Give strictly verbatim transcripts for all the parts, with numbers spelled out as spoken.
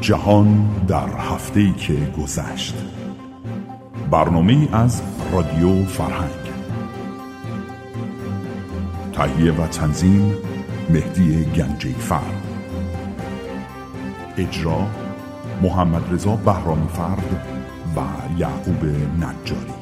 جهان در هفته‌ای که گذشت. برنامه‌ای از رادیو فرهنگ. تهیه و تنظیم مهدی گنجی‌فر. اجرا محمد رضا بهرامی فرد و یعقوب نجاری.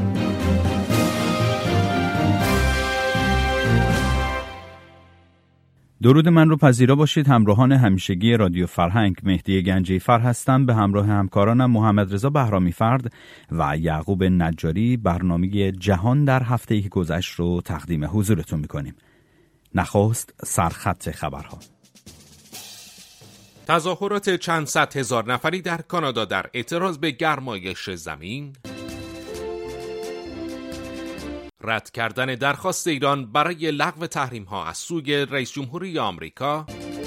درود من رو پذیرا باشید. همراهان همیشگی رادیو فرهنگ، مهدی گنجی‌فر هستم. به همراه همکارانم محمد رضا بهرامی فرد و یعقوب نجاری برنامه جهان در هفته‌ای که گذشت رو تقدیم حضورتون می‌کنیم. نخست سرخط خبرها. تظاهرات چند صد هزار نفری در کانادا در اعتراض به گرمایش زمین. رد کردن درخواست ایران برای لغو تحریم‌ها از سوی رئیس جمهوری آمریکا.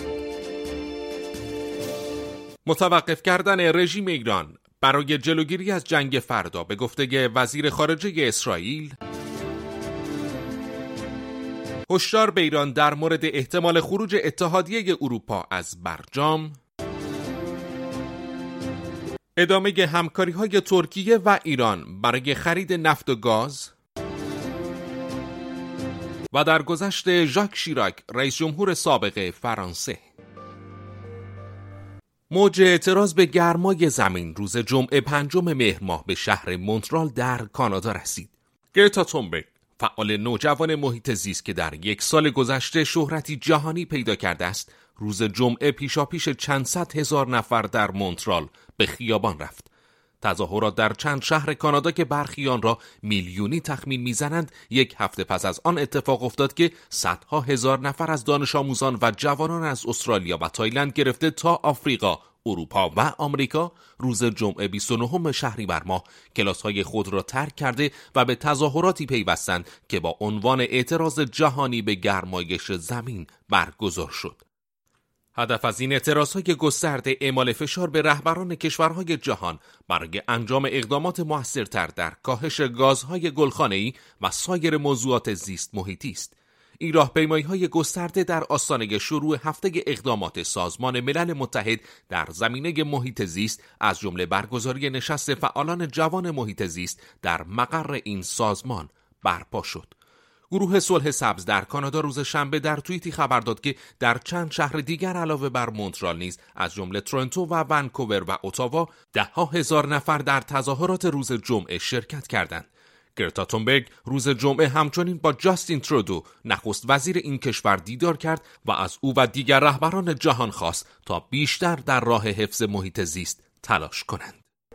متوقف کردن رژیم ایران برای جلوگیری از جنگ فردا به گفته وزیر خارجه اسرائیل. هشدار به ایران در مورد احتمال خروج اتحادیه اروپا از برجام. ادامه همکاری‌های ترکیه و ایران برای خرید نفت و گاز. و در گذشت ژاک شیراک، رئیس جمهور سابق فرانسه. موج اعتراض به گرمای زمین روز جمعه پنجم مهر ماه به شهر مونترال در کانادا رسید. گرتا تونبرگ، فعال نوجوان محیط زیست که در یک سال گذشته شهرتی جهانی پیدا کرده است، روز جمعه پیشاپیش چند صد هزار نفر در مونترال به خیابان رفت. تظاهرات در چند شهر کانادا که برخی آن را میلیونی تخمین میزنند، یک هفته پس از آن اتفاق افتاد که صدها هزار نفر از دانش آموزان و جوانان از استرالیا و تایلند گرفته تا آفریقا، اروپا و آمریکا روز جمعه بیست و نهم شهریور ماه کلاس‌های خود را ترک کرده و به تظاهراتی پیوستند که با عنوان اعتراض جهانی به گرمایش زمین برگزار شد. هدف از این اعتراض‌های گسترده اعمال فشار به رهبران کشورهای جهان برای انجام اقدامات موثرتر در کاهش گازهای گلخانه‌ای و سایر موضوعات زیست محیطی است. این راهپیمایی‌های گسترده در آستانه شروع هفته اقدامات سازمان ملل متحد در زمینه محیط زیست، از جمله برگزاری نشست فعالان جوان محیط زیست در مقر این سازمان برپا شد. گروه صلح سبز در کانادا روز شنبه در توییتی خبر داد که در چند شهر دیگر علاوه بر مونترال نیز از جمله تورنتو و ونکوور و اتاوا ده ها هزار نفر در تظاهرات روز جمعه شرکت کردند. گرتا تونبرگ روز جمعه همچنین با جاستین ترودو، نخست وزیر این کشور، دیدار کرد و از او و دیگر رهبران جهان خواست تا بیشتر در راه حفظ محیط زیست تلاش کنند.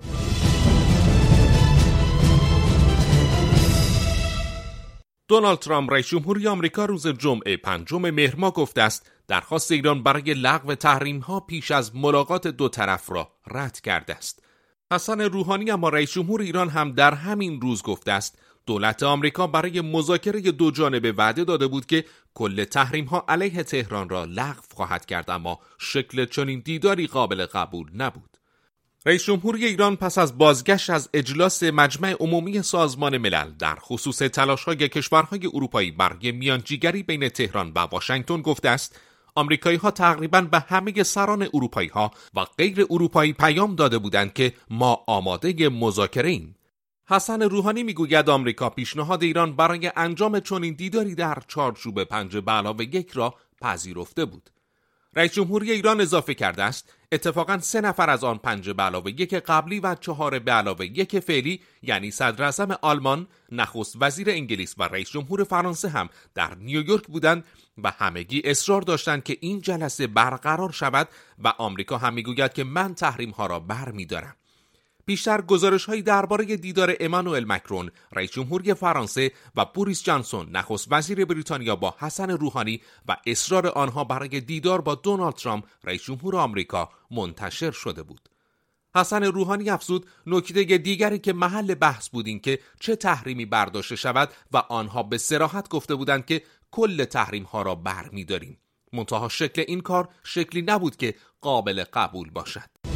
دونالد ترامپ، رئیس جمهوری آمریکا، روز جمعه پنجم مهر ماه گفته است درخواست ایران برای لغو تحریم‌ها پیش از ملاقات دو طرف را رد کرده است. حسن روحانی اما رئیس جمهور ایران هم در همین روز گفته است دولت آمریکا برای مذاکره دو جانبه وعده داده بود که کل تحریم‌ها علیه تهران را لغو خواهد کرد، اما شکل چنین دیداری قابل قبول نبود. رئیس جمهوری ایران پس از بازگشت از اجلاس مجمع عمومی سازمان ملل در خصوص تلاش‌های کشورهای اروپایی برای میانجیگری بین تهران و واشنگتن گفته است آمریکایی‌ها تقریباً به همه سران اروپایی‌ها و غیر اروپایی پیام داده بودند که ما آماده مذاکره ایم. حسن روحانی میگوید آمریکا پیشنهاد ایران برای انجام چنین دیداری در چارچوب پنج به علاوه یک را پذیرفته بود. رئیس جمهوری ایران اضافه کرده است اتفاقاً سه نفر از آن پنج به علاوه یک قبلی و چهار به علاوه یک فعلی، یعنی صدر اعظم آلمان، نخست وزیر انگلیس و رئیس جمهور فرانسه هم در نیویورک بودند و همگی اصرار داشتند که این جلسه برقرار شود و آمریکا هم میگوید که من تحریم ها را برمی‌دارم. بیشتر گزارش‌هایی درباره دیدار امانوئل مکرون، رئیس جمهوری فرانسه، و بوریس جانسون، نخست وزیر بریتانیا، با حسن روحانی و اصرار آنها برای دیدار با دونالد ترامپ، رئیس جمهور آمریکا، منتشر شده بود. حسن روحانی افزود نکته دیگری که محل بحث بود این که چه تحریمی برداشته شود و آنها به صراحت گفته بودند که کل تحریم‌ها را برمی‌داریم. منتها شکل این کار شکلی نبود که قابل قبول باشد.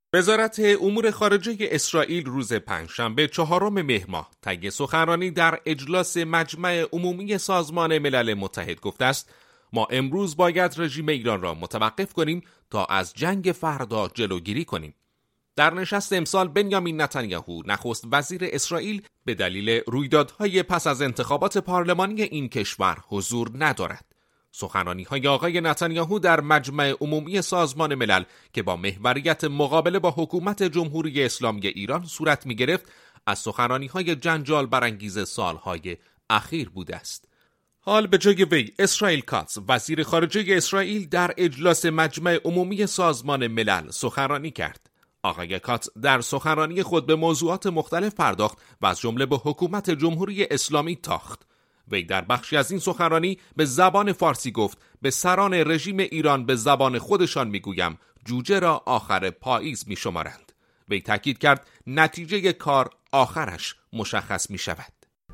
وزارت امور خارجه اسرائیل روز پنجشنبه چهارم مهر ماه طی سخنرانی در اجلاس مجمع عمومی سازمان ملل متحد گفته است ما امروز باید رژیم ایران را متوقف کنیم تا از جنگ فردا جلوگیری کنیم. در نشست امسال بنیامین نتانیاهو نخست وزیر اسرائیل به دلیل رویدادهای پس از انتخابات پارلمانی این کشور حضور ندارد. سخنرانی‌های آقای نتانیاهو در مجمع عمومی سازمان ملل که با محوریت مقابله با حکومت جمهوری اسلامی ایران صورت می‌گرفت، از سخنرانی‌های جنجال برانگیز سالهای اخیر بوده است. حال به جای وی اسرائیل کاتز وزیر خارجه اسرائیل در اجلاس مجمع عمومی سازمان ملل سخنرانی کرد. آقای کاتز در سخنرانی خود به موضوعات مختلف پرداخت و از جمله به حکومت جمهوری اسلامی تاخت. وی در بخشی از این سخنرانی به زبان فارسی گفت به سران رژیم ایران به زبان خودشان میگویم جوجه را آخر پاییز میشمارند. وی تاکید کرد نتیجه کار آخرش مشخص می شود.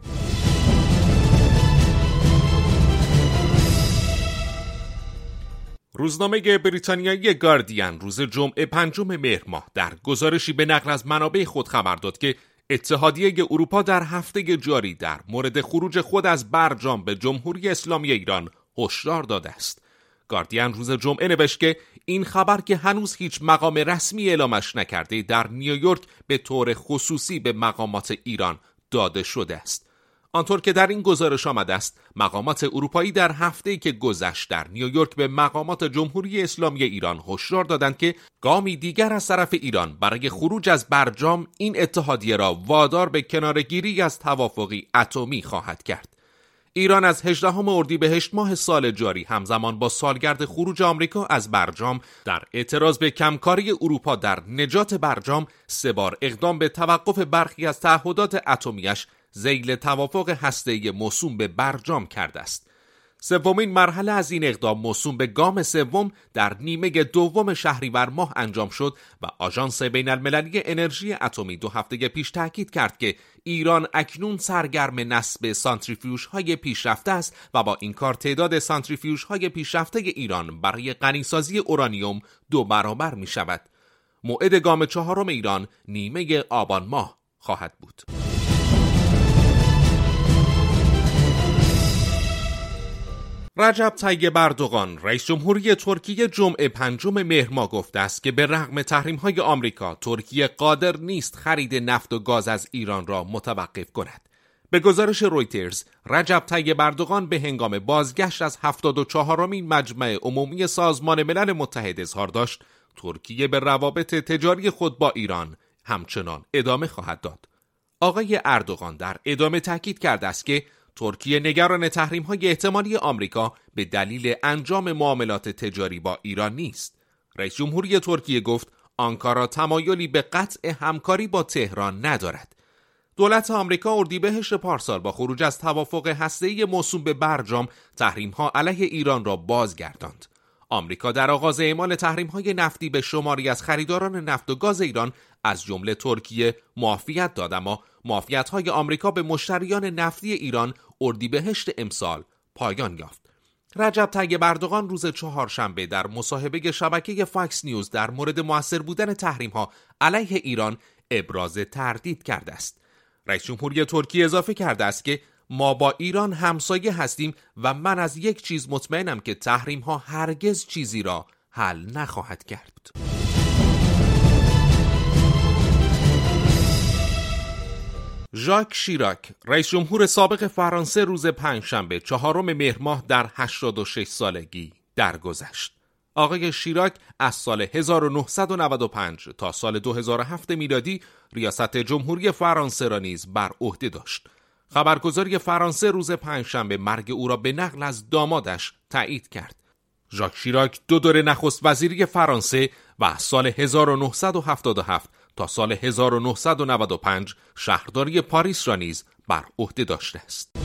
روزنامه بریتانیایی گاردین روز جمعه پنجم مهر ماه در گزارشی به نقل از منابع خود خبر داد که اتحادیه اروپا در هفته جاری در مورد خروج خود از برجام به جمهوری اسلامی ایران هشدار داده است. گاردین روز جمعه نوشت که این خبر که هنوز هیچ مقام رسمی اعلامش نکرده در نیویورک به طور خصوصی به مقامات ایران داده شده است. آنطور که در این گزارش آمده است، مقامات اروپایی در هفته‌ای که گذشت در نیویورک به مقامات جمهوری اسلامی ایران هشدار دادند که گامی دیگر از طرف ایران برای خروج از برجام این اتحادیه را وادار به کناره‌گیری از توافقی اتمی خواهد کرد. ایران از هجدهم اردیبهشت ماه سال جاری همزمان با سالگرد خروج آمریکا از برجام در اعتراض به کمکاری اروپا در نجات برجام سه بار اقدام به توقف برخی از تعهدات اتمیش ذیل توافق هسته‌ای موسوم به برجام کرده است. سومین مرحله از این اقدام موسوم به گام سوم در نیمه دوم شهریور ماه انجام شد و آژانس بین المللی انرژی اتمی دو هفته پیش تاکید کرد که ایران اکنون سرگرم نصب سانتریفیوژهای پیشرفته است و با این کار تعداد سانتریفیوژهای پیشرفته ایران برای غنیسازی اورانیوم دو برابر می شود. موعد گام چهارم ایران نیمه آبان ماه خواهد بود. رجب طیب اردوغان رئیس جمهوری ترکیه جمعه پنجم مهر ماه گفته است که به رغم تحریم‌های آمریکا ترکیه قادر نیست خرید نفت و گاز از ایران را متوقف کند. به گزارش رویترز، رجب طیب اردوغان به هنگام بازگشت از هفتاد و چهارمین مجمع عمومی سازمان ملل متحد اظهار داشت ترکیه به روابط تجاری خود با ایران همچنان ادامه خواهد داد. آقای اردوغان در ادامه تاکید کرده است که ترکیه نگران تحریم‌های احتمالی آمریکا به دلیل انجام معاملات تجاری با ایران نیست. رئیس جمهوری ترکیه گفت آنکارا تمایلی به قطع همکاری با تهران ندارد. دولت آمریکا اردیبهشت پارسال با خروج از توافق هسته‌ای موسوم به برجام تحریم‌ها علیه ایران را بازگرداند. آمریکا در آغاز اعمال تحریم‌های نفتی به شماری از خریداران نفت و گاز ایران از جمله ترکیه معافیت داد، اما معافیت‌های آمریکا به مشتریان نفتی ایران اردیبهشت امسال پایان یافت. رجب طیب اردوغان روز چهارشنبه در مصاحبه شبکه فاکس نیوز در مورد مؤثر بودن تحریم‌ها علیه ایران ابراز تردید کرده است. رئیس جمهوری ترکیه اضافه کرده است که ما با ایران همسایه هستیم و من از یک چیز مطمئنم که تحریم‌ها هرگز چیزی را حل نخواهد کرد. ژاک شیراک رئیس جمهور سابق فرانسه روز پنجشنبه چهارم مهر ماه در هشتاد و شش سالگی درگذشت. آقای شیراک از سال هزار و نهصد و نود و پنج تا سال دو هزار و هفت میلادی ریاست جمهوری فرانسه را نیز بر عهده داشت. خبرگزاری فرانسه روز پنجشنبه مرگ او را به نقل از دامادش تایید کرد. ژاک شیراک دو دوره نخست وزیری فرانسه و از سال هزار و نهصد و هفتاد و هفت تا سال هزار و نهصد و نود و پنج شهرداری پاریس را نیز بر عهده داشته است.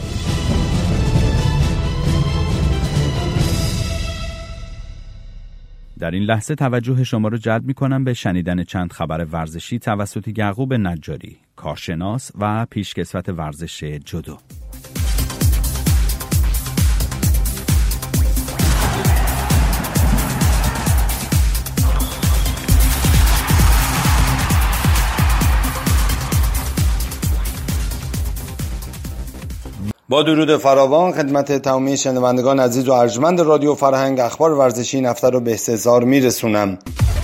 در این لحظه توجه شما را جلب می‌کنم به شنیدن چند خبر ورزشی توسط یعقوب نجاری، کارشناس و پیشکسوت ورزش جودو. با درود فراوان خدمت تمامی شنوندگان عزیز و ارجمند رادیو فرهنگ، اخبار ورزشی این هفته رو به استحضار میرسونم.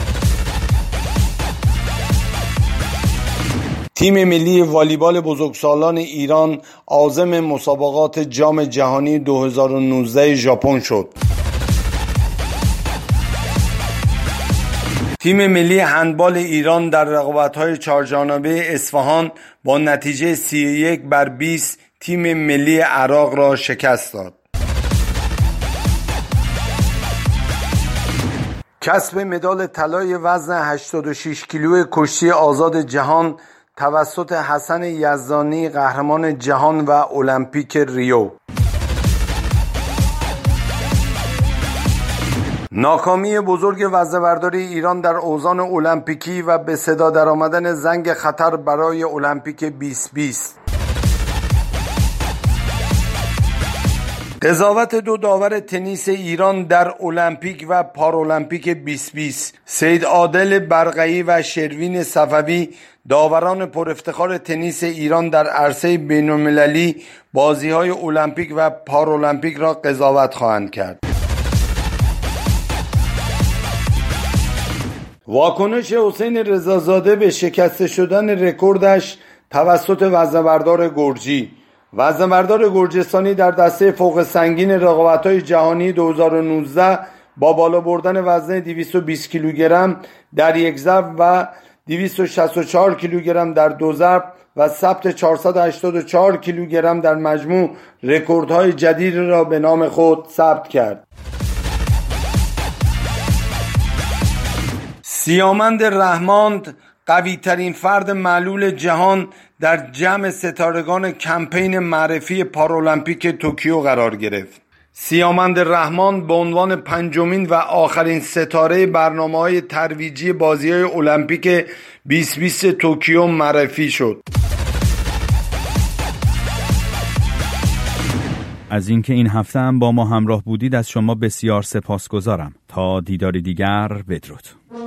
تیم ملی والیبال بزرگسالان ایران عازم مسابقات جام جهانی دو هزار و نوزده ژاپن شد. تیم ملی هندبال ایران در رقابت‌های چهارجانبه اصفهان با نتیجه سی و یک بر بیست تیم ملی عراق را شکست داد. کسب مدال طلای وزن هشتاد و شش کیلوی کشتی آزاد جهان توسط حسن یزدانی، قهرمان جهان و المپیک ریو. ناکامی بزرگ وزنه‌برداری ایران در اوزان المپیکی و به صدا درآمدن زنگ خطر برای المپیک بیست بیست. قضاوت دو داور تنیس ایران در المپیک و پارالمپیک بیست بیست، سید عادل برقعی و شروین صفوی، داوران پر افتخار تنیس ایران در عرصه بین‌المللی بازی‌های المپیک و پارالمپیک را قضاوت خواهند کرد. واکنش حسین رضازاده به شکسته شدن رکوردش توسط وزنه‌بردار گرجی. وزنه‌بردار گرجستانی در دسته فوق سنگین رقابت‌های جهانی دو هزار و نوزده با بالا بردن وزن دویست و بیست کیلوگرم در یک ضرب و دویست و شصت و چهار کیلوگرم در دو ضرب و ثبت چهارصد و هشتاد و چهار کیلوگرم در مجموع رکوردهای جدید را به نام خود ثبت کرد. سیامند رحماند، قوی ترین فرد معلول جهان، در جمع ستارگان کمپین معرفی پارالمپیک توکیو قرار گرفت. سیامند رحمان به عنوان پنجمین و آخرین ستاره برنامه‌های ترویجی بازی‌های المپیک بیست بیست توکیو معرفی شد. از اینکه این هفته هم با ما همراه بودید از شما بسیار سپاسگزارم. تا دیداری دیگر، بدرود.